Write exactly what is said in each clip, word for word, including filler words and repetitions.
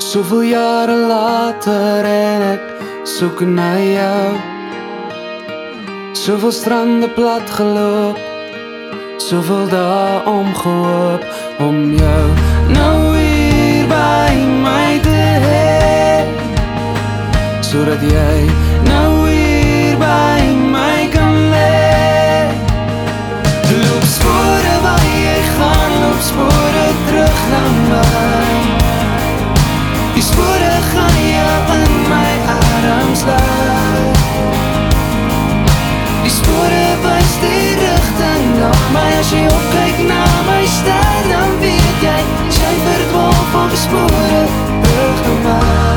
Soveel jare later en ek soek na jou. Soveel strande plat geloop, soveel dae omgehoop om jou nou hier by my te hê, sodat jy nou hier by my kan lê. Loop spore waar jy gaan, loop spore terug na my. Die spore gaan jou in my arms lei. Die spore wys die rigting na my. As jy opkyk na my ster, dan weet jy, jy verdwaal van die spore terug na my.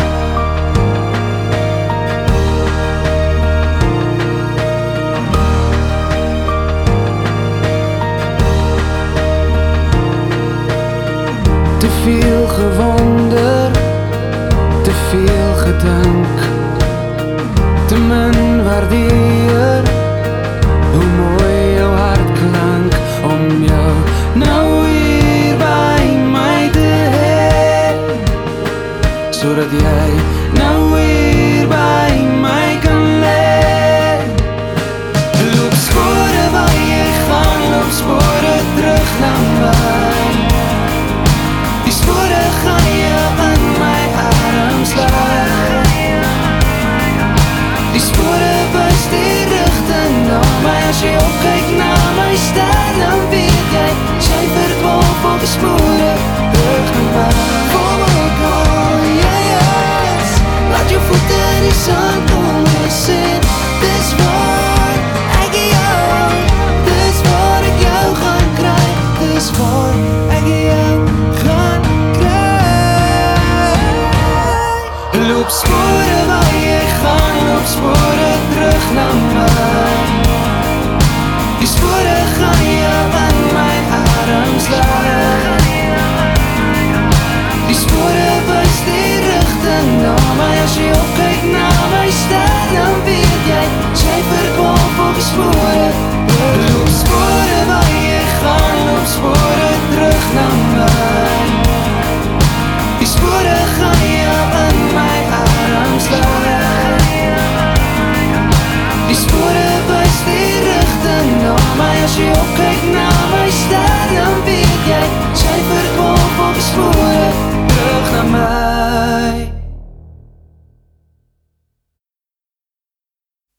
Te veel gewonder, te veel gedink, te min waardeer hoe mooi jou hart klank om jou nou hier by my te hê, sodat jy nou hier by my kan lê. Loop spore waar jy gaan, loop spore terug na my. Die spore gaan jou in my arms lei. Die spore wys die rigting na my. As jy opkyk na my ster, dan weet jy, jy verdwaal van die spore terug na my. Voor my call, yeah, yes. Laat jou voete in die sand ondersien. Dis waar ek jou, dis waar ek jou gaan kry. Dis waar ek jou gaan loop spore waar jy gaan, loop spore terug na my. Die spore gaan jou in my arms lei. Die spore wys die rigting na my. As jy opkyk na my ster, dan weet jy, jy verdwaal van die spore. Loop spore waar jy gaan, loop spore terug na my. Die spore gaan jou in my arms lei. Die spore wys die rigting na my. As jy opkyk